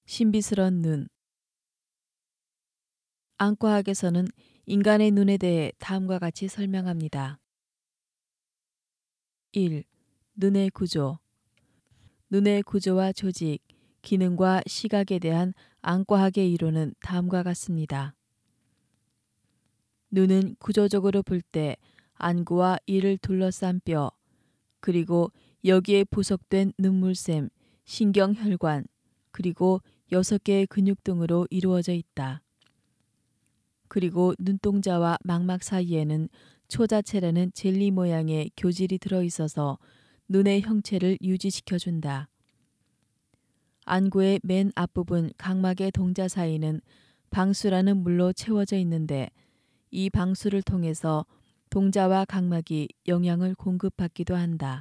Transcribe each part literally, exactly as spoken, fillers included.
신비스런 눈. 안과학에서는 인간의 눈에 대해 다음과 같이 설명합니다. 일. 눈의 구조. 눈의 구조와 조직, 기능과 시각에 대한 안과학의 이론은 다음과 같습니다. 눈은 구조적으로 볼 때 안구와 이를 둘러싼 뼈, 그리고 여기에 부속된 눈물샘, 신경혈관, 그리고 여섯 개의 근육 등으로 이루어져 있다. 그리고 눈동자와 망막 사이에는 초자체라는 젤리 모양의 교질이 들어있어서 눈의 형체를 유지시켜준다. 안구의 맨 앞부분 각막의 동자 사이는 방수라는 물로 채워져 있는데 이 방수를 통해서 동자와 각막이 영양을 공급받기도 한다.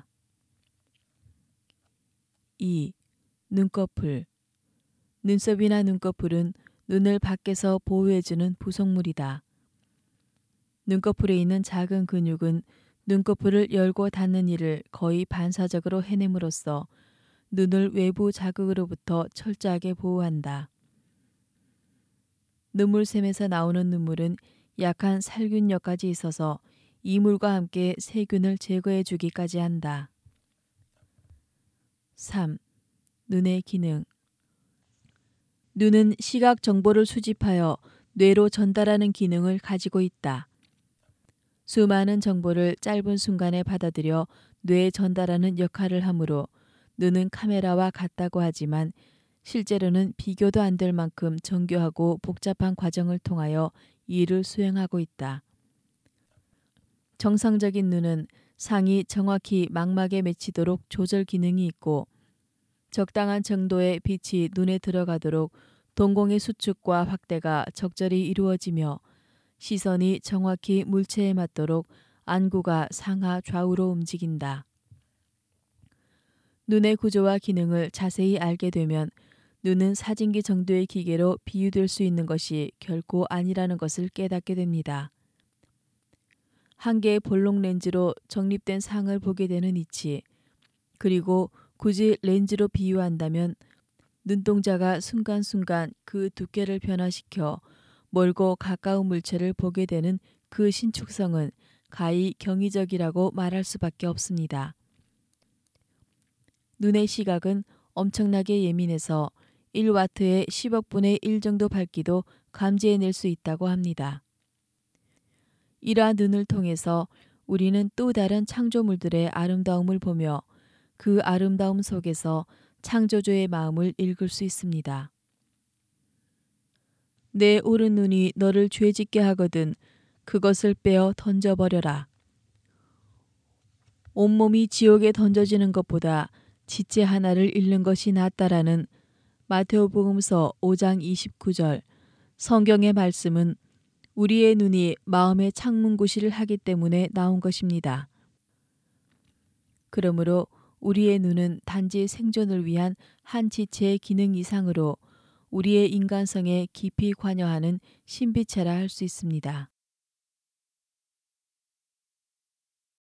이. 눈꺼풀. 눈썹이나 눈꺼풀은 눈을 밖에서 보호해주는 부속물이다. 눈꺼풀에 있는 작은 근육은 눈꺼풀을 열고 닫는 일을 거의 반사적으로 해냄으로써 눈을 외부 자극으로부터 철저하게 보호한다. 눈물샘에서 나오는 눈물은 약한 살균력까지 있어서 이물과 함께 세균을 제거해 주기까지 한다. 삼. 눈의 기능. 눈은 시각 정보를 수집하여 뇌로 전달하는 기능을 가지고 있다. 수많은 정보를 짧은 순간에 받아들여 뇌에 전달하는 역할을 하므로 눈은 카메라와 같다고 하지만 실제로는 비교도 안 될 만큼 정교하고 복잡한 과정을 통하여 일을 수행하고 있다. 정상적인 눈은 상이 정확히 망막에 맺히도록 조절 기능이 있고 적당한 정도의 빛이 눈에 들어가도록 동공의 수축과 확대가 적절히 이루어지며 시선이 정확히 물체에 맞도록 안구가 상하 좌우로 움직인다. 눈의 구조와 기능을 자세히 알게 되면 눈은 사진기 정도의 기계로 비유될 수 있는 것이 결코 아니라는 것을 깨닫게 됩니다. 한 개의 볼록 렌즈로 정립된 상을 보게 되는 이치, 그리고 굳이 렌즈로 비유한다면 눈동자가 순간순간 그 두께를 변화시켜 멀고 가까운 물체를 보게 되는 그 신축성은 가히 경이적이라고 말할 수밖에 없습니다. 눈의 시각은 엄청나게 예민해서 일 와트의 십억분의 일 정도 밝기도 감지해낼 수 있다고 합니다. 이러한 눈을 통해서 우리는 또 다른 창조물들의 아름다움을 보며 그 아름다움 속에서 창조주의 마음을 읽을 수 있습니다. 내 오른 눈이 너를 죄짓게 하거든 그것을 빼어 던져버려라. 온몸이 지옥에 던져지는 것보다 지체 하나를 잃는 것이 낫다라는 마테오복음서 오 장 이십구 절 성경의 말씀은 우리의 눈이 마음의 창문구실을 하기 때문에 나온 것입니다. 그러므로 우리의 눈은 단지 생존을 위한 한 지체의 기능 이상으로 우리의 인간성에 깊이 관여하는 신비체라 할 수 있습니다.